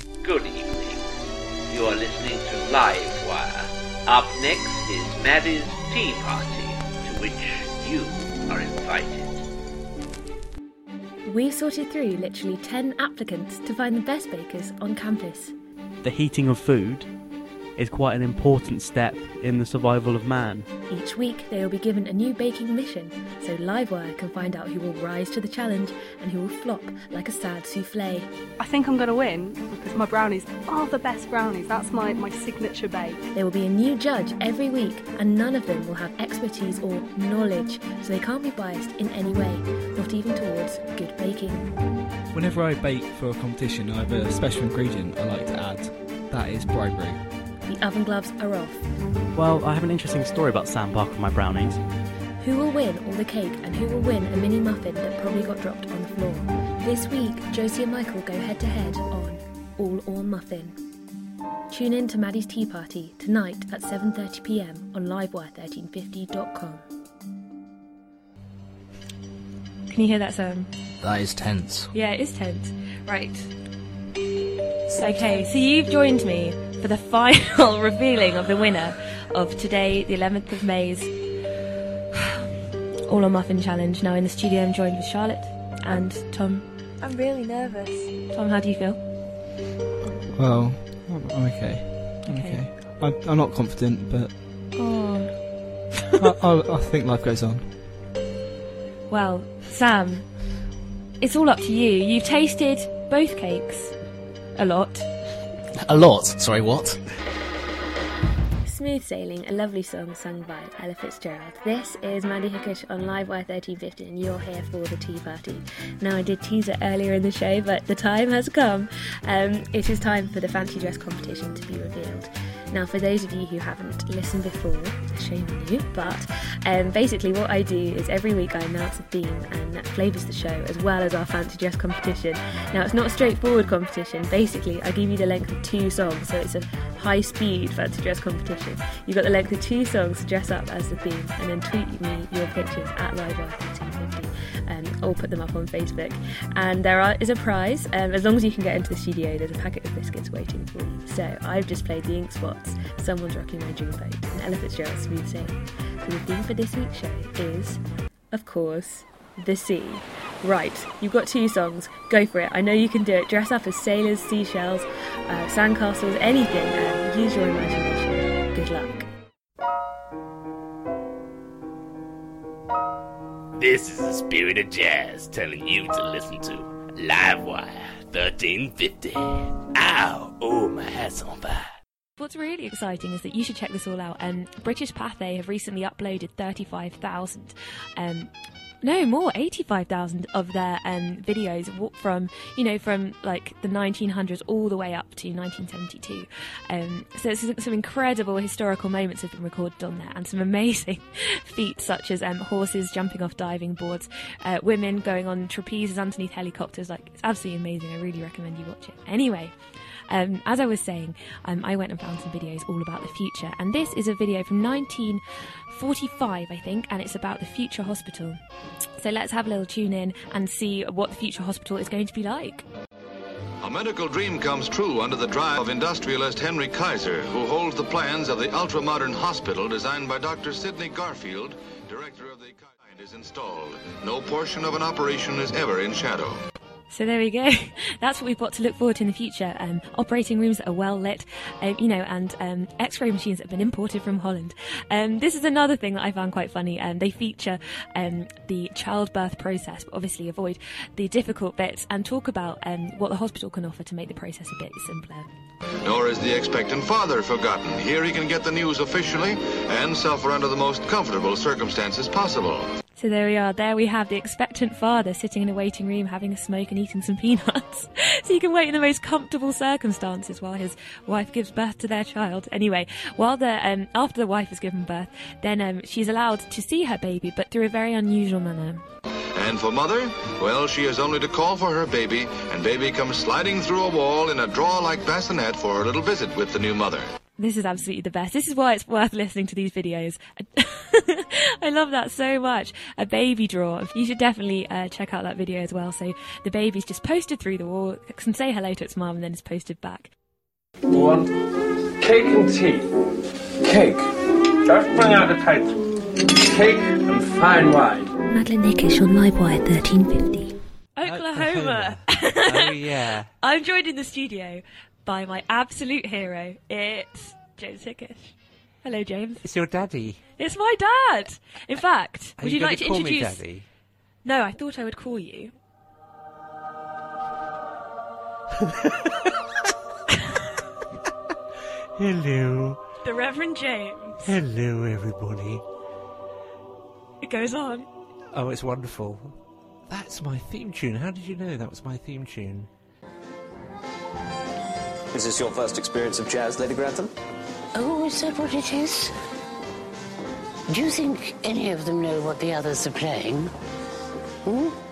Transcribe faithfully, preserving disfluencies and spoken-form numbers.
good evening. You are listening to Livewire. Up next is Maddie's Tea Party, to which you are invited. We've sorted through literally ten applicants to find the best bakers on campus. The heating of food is quite an important step in the survival of man. Each week they will be given a new baking mission, so Livewire can find out who will rise to the challenge and who will flop like a sad soufflé. I think I'm going to win because my brownies are the best brownies. That's my, my signature bake. There will be a new judge every week, and none of them will have expertise or knowledge, so they can't be biased in any way, not even towards good baking. Whenever I bake for a competition, I have a special ingredient I like to add. That is bribery. The oven gloves are off. Well, I have an interesting story about Sam Parker and my brownies. Who will win all the cake and who will win a mini muffin that probably got dropped on the floor? This week, Josie and Michael go head to head on All or Muffin. Tune in to Maddie's Tea Party tonight at seven thirty p m on livewire thirteen fifty dot com. Can you hear that sound? That is tense. Yeah, it is tense. Right. Okay, so you've joined me for the final revealing of the winner of today, the eleventh of May's All or Muffin Challenge. Now in the studio I'm joined with Charlotte and Tom. I'm really nervous. Tom, how do you feel? Well, I'm I'm okay. I'm Okay. okay. I'm, I'm not confident, but Oh. I, I, I think life goes on. Well, Sam, it's all up to you. You've tasted both cakes. A lot. A lot? Sorry, what? Smooth Sailing, a lovely song sung by Ella Fitzgerald. This is Maddie Hickish on Livewire thirteen fifty and you're here for the tea party. Now, I did tease it earlier in the show, but the time has come. Um, it is time for the fancy dress competition to be revealed. Now, for those of you who haven't listened before, shame on you, but um, basically what I do is every week I announce a theme and that flavours the show as well as our fancy dress competition. Now, it's not a straightforward competition. Basically, I give you the length of two songs, so it's a high-speed fancy dress competition. You've got the length of two songs to dress up as the theme and then tweet me your pictures at livewire thirteen fifty. Um, or put them up on Facebook. And there are, is a prize. Um, as long as you can get into the studio, there's a packet of biscuits waiting for you. So I've just played the Ink Spots, Someone's Rocking My Dream Boat, and Ella Fitzgerald's Smooth Sailing. So the theme for this week's show is, of course, the sea. Right, you've got two songs. Go for it. I know you can do it. Dress up as sailors, seashells, uh, sandcastles, anything. Um, use your imagination. Good luck. This is the spirit of jazz telling you to listen to Livewire thirteen fifty. Ow! Oh, my hat's on fire. What's really exciting is that you should check this all out. Um, British Pathé have recently uploaded thirty-five thousand, um, no more, eighty-five thousand of their um, videos from, you know, from like the nineteen hundreds all the way up to nineteen seventy-two. Um, so it's some incredible historical moments have been recorded on there and some amazing feats such as um, horses jumping off diving boards, uh, women going on trapezes underneath helicopters. Like, it's absolutely amazing. I really recommend you watch it. Anyway, Um, as I was saying, um, I went and found some videos all about the future, and this is a video from nineteen forty-five, I think, and it's about the future hospital. So let's have a little tune in and see what the future hospital is going to be like. A medical dream comes true under the drive of industrialist Henry Kaiser, who holds the plans of the ultra-modern hospital designed by Doctor Sidney Garfield, director of the kind, is installed. No portion of an operation is ever in shadow. So there we go. That's what we've got to look forward to in the future. Um, operating rooms that are well lit, uh, you know, and um, X-ray machines that have been imported from Holland. Um, this is another thing that I found quite funny. Um, they feature um, the childbirth process, but obviously avoid the difficult bits and talk about um, what the hospital can offer to make the process a bit simpler. Nor is the expectant father forgotten. Here he can get the news officially and suffer under the most comfortable circumstances possible. So there we are. There we have the expectant father sitting in a waiting room having a smoke and eating some peanuts. So you can wait in the most comfortable circumstances while his wife gives birth to their child. Anyway, while the um, after the wife has given birth, then um, she's allowed to see her baby, but through a very unusual manner. And for mother, well, she has only to call for her baby, and baby comes sliding through a wall in a drawer-like bassinet for a little visit with the new mother. This is absolutely the best. This is why it's worth listening to these videos. I love that so much. A baby drawer. You should definitely uh, check out that video as well. So the baby's just posted through the wall, can say hello to its mum, and then it's posted back. One, cake and tea. Cake. Just bring out the title. Cake and fine wine. Madeline Nickish on Livewire thirteen fifty. Oklahoma. Oh, yeah. I'm joined in the studio by my absolute hero. It's James Hickish. Hello, James. It's your daddy. It's my dad. In fact, Are would you you like to gonna call me introduce... Daddy? No, I thought I would call you. Hello. The Reverend James. Hello, everybody. It goes on. Oh, it's wonderful. That's my theme tune. How did you know that was my theme tune? Is this your first experience of jazz, Lady Grantham? Oh, is that what it is? Do you think any of them know what the others are playing? Hmm?